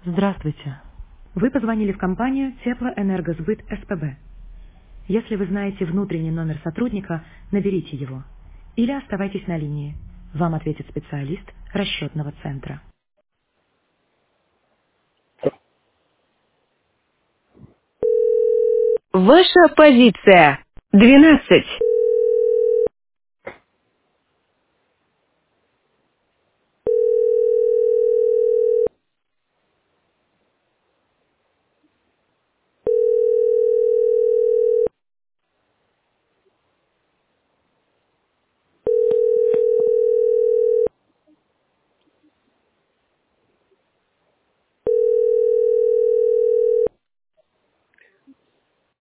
Здравствуйте. Вы позвонили в компанию Теплоэнергосбыт СПБ. Если вы знаете внутренний номер сотрудника, наберите его. Или оставайтесь на линии. Вам ответит специалист расчетного центра. Ваша позиция 12.